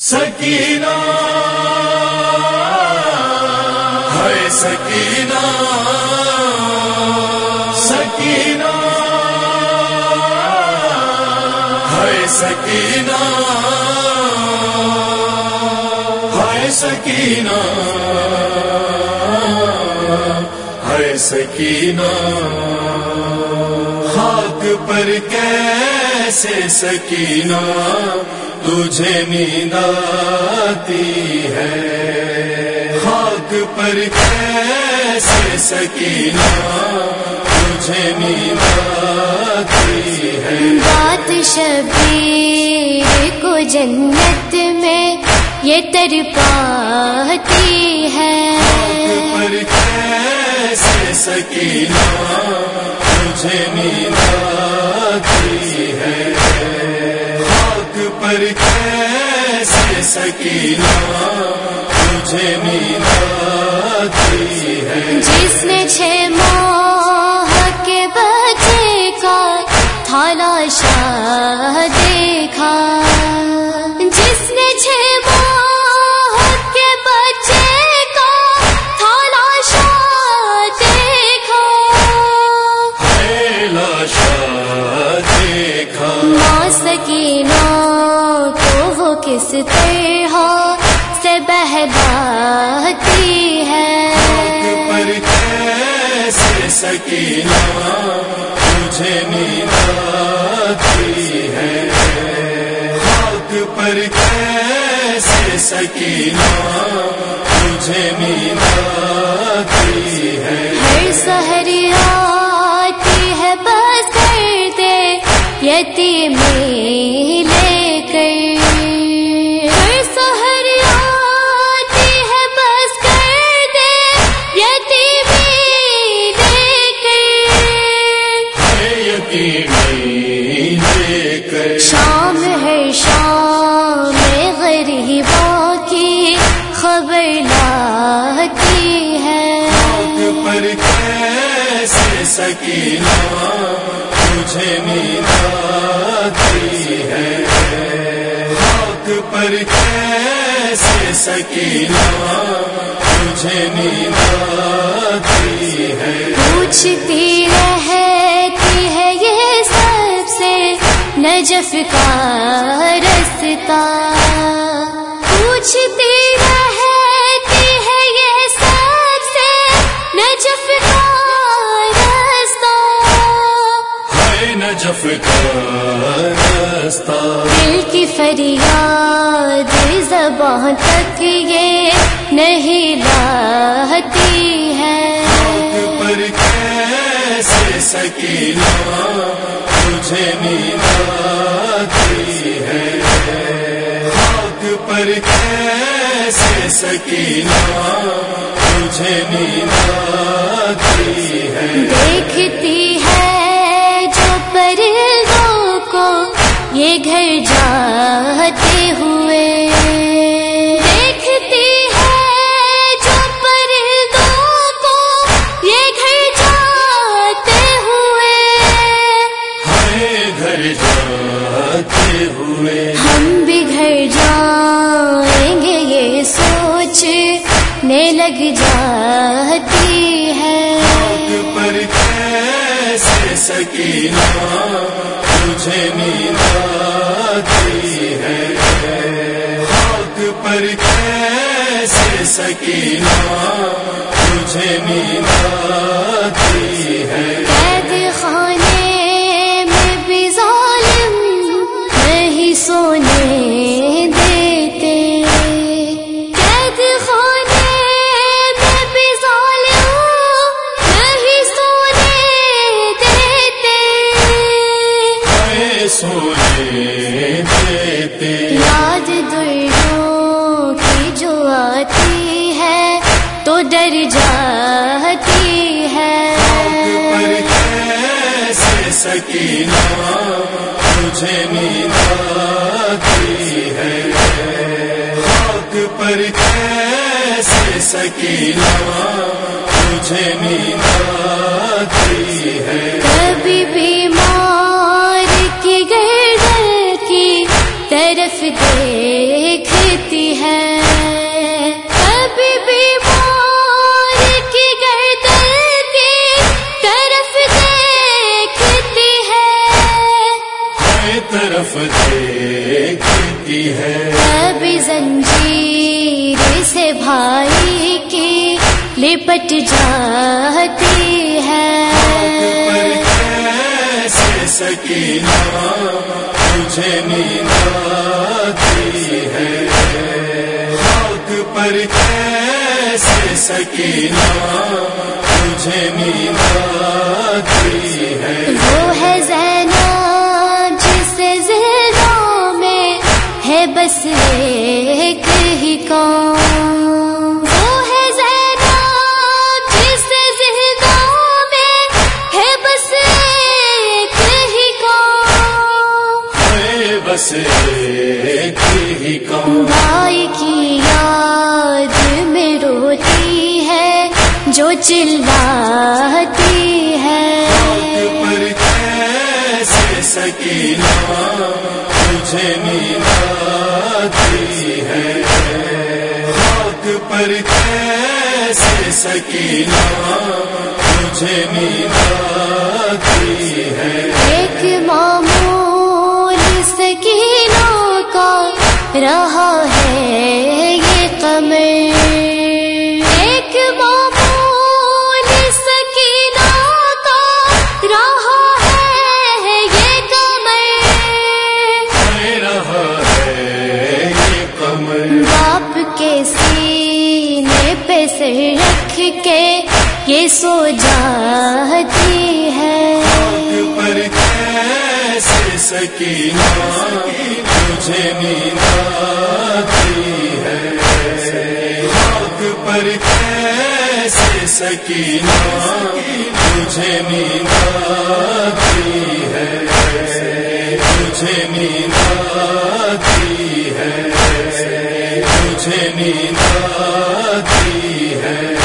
سکینہ ہے سکینہ، سکینہ ہے سکینہ، ہے سکینہ، ہے سکینہ، خاک پر کیسے سکینہ تجھے نیند آتی ہے، خاک پر کیسے سکینہ تجھے نیند آتی ہے۔ بات شبیر کو جنت میں یہ تڑپاتی ہے، خاک پر کیسے سکینہ تجھے نیند آتی ہے، خاک پر کیسے سکینہ تجھے نیند آتی ہے۔ جس نے 6 ماہ کے بچے کا تھالاشا دیکھا، جس نے 6 ماہ کے بچے کا تھالاشا دیکھا، لاشا دیکھا، ماں سکینہ کو وہ کس طرح سے بہلاتی ہے، پر کیسے سکینہ تجھے نیند آتی ہے، خاک پر کیسے سکینہ تجھے نیند آتی ہے۔ ہر سحر آتی ہے بس کر دے یتیمی لے کر، ہر سحر آتی ہے بس کر دے یتیمی لے کر، یتیمی لے کر، شام ہے شام غریبوں کی خبر لاتی ہے، خاک پر کیسے سکینہ تجھے نیند آتی ہے، خاک پر کیسے سکینہ تجھے نیند آتی ہے۔ پوچھتی رہتی ہے یہ سب سے نجف کا رستہ، پوچھتی رہتی ہے یہ سب سے نجف کا رستہ، ہے نجف کا رستہ، دل کی فریاد زباں تک یہ نہیں لاتی ہے، خاک پر کیسے سکینہ تجھے نیند آتی ہے، خاک پر کیسے سکینہ تجھے نیند آتی ہے۔ دیکھتی ہے جو پرندوں کو یہ گھر جاتے ہوئے، دیکھتی ہے جو پرندوں کو یہ گھر جاتے ہوئے، ہمیں گھر جاتے ہوئے، ہم بھی گھر جائیں گے یہ سوچنے لگ جاتی ہے، خاک پر کیسے سکینہ تجھے نیند آتی ہے، خاک پر کیسے سکینہ تجھے نیند آتی ہے۔ قید خانے میں بھی ظالم نہیں سونے دیتے، قید خانے میں بھی ظالم نہیں سونے دیتے، ہمیں سونے دیتے، یاد دردوں کی جو آتی ہے تو ڈر جاتی ہے، پر کیسے سکینہ تجھے نیند آتی ہے، خاک پر کیسے سکینہ تجھے نیند آتی ہے۔ کبھی بیمار کی گردن کی طرف دیکھتی کبھی زنجیر سے بھائی کی لپٹ جاتی ہے، کیسے سکینہ تجھے نیند آتی ہے، خاک پر کیسے سکینہ تجھے نیند آتی ہے، وہ ہے زینب جسے زندوں میں ہے بس ایک ہی کام، وہ ہے زینب جسے زندوں میں ہے بس ایک ہی کام، ہے بس ایک ہی کام، بھائی کی یاد میں روتی ہے جو چلاتی ہے، پر کیسے سکینہ تجھے نیند آتی ہے، خاک پر کیسے سکینہ تجھے نیند آتی ہے، ایک معمول سکینوں کا رہا ہے یہ قمر، ایک معمول سکینوں کا رہا ہے یہ قمر، رہا ہے یہ قمر، باپ کے سینے پہ سر رکھ کے یہ سو جاتی ہے، پر کیسے سکینہ تجھے نیند آتی ہے، خاک پر کیسے سکینہ تجھے نیند آتی ہے، تجھے نیند آتی ہے، تجھے نیند آتی ہے۔